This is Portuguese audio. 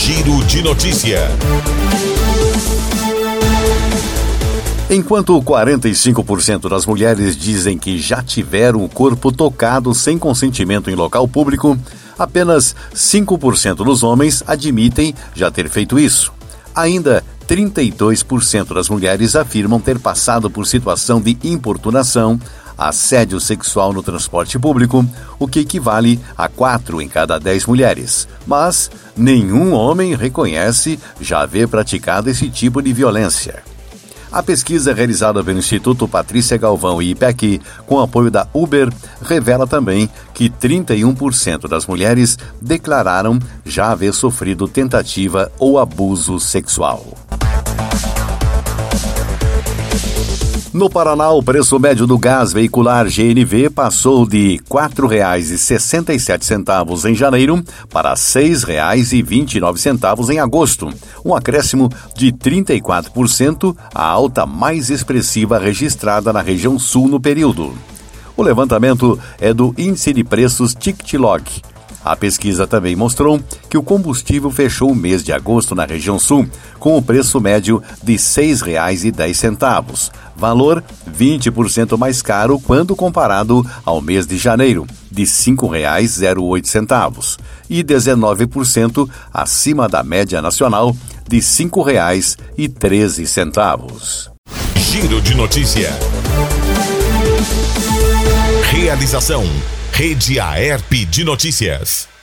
Giro de Notícia. Enquanto 45% das mulheres dizem que já tiveram o corpo tocado sem consentimento em local público, apenas 5% dos homens admitem já ter feito isso. Ainda 32% das mulheres afirmam ter passado por situação de importunação, assédio sexual no transporte público, o que equivale a 4 em cada 10 mulheres. Mas nenhum homem reconhece já haver praticado esse tipo de violência. A pesquisa realizada pelo Instituto Patrícia Galvão e IPEC, com apoio da Uber, revela também que 31% das mulheres declararam já haver sofrido tentativa ou abuso sexual. No Paraná, o preço médio do gás veicular GNV passou de R$ 4,67 em janeiro para R$ 6,29 em agosto, um acréscimo de 34%, a alta mais expressiva registrada na região sul no período. O levantamento é do Índice de Preços Tictlog. A pesquisa também mostrou que o combustível fechou o mês de agosto na região sul com o preço médio de R$ 6,10, valor 20% mais caro quando comparado ao mês de janeiro, de R$ 5,08, e 19% acima da média nacional de R$ 5,13. Giro de Notícia. Realização: Rede Aerp de Notícias.